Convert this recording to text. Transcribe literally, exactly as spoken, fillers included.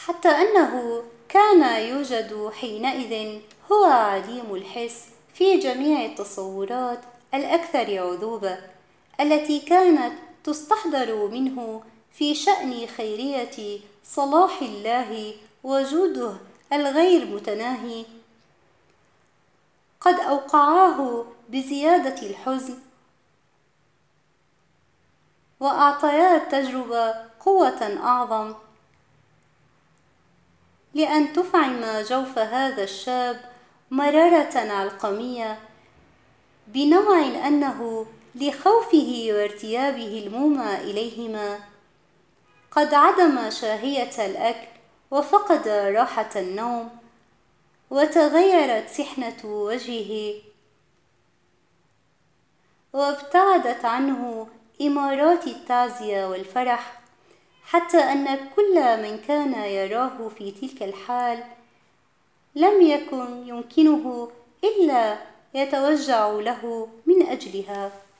حتى أنه كان يوجد حينئذ هو عليم الحس في جميع التصورات الأكثر عذوبة التي كانت تستحضر منه في شأن خيرية صلاح الله وجوده الغير متناهي، قد أوقعاه بزيادة الحزن، وأعطيا التجربة قوة أعظم لأن تفعم جوف هذا الشاب مرارة علقمية بنوع أنه لخوفه وارتيابه المومى إليهما قد عدم شهية الأكل وفقد راحة النوم، وتغيرت سحنة وجهه وابتعدت عنه إمارات التعزية والفرح، حتى أن كل من كان يراه في تلك الحال لم يكن يمكنه إلا يتوجع له من أجلها.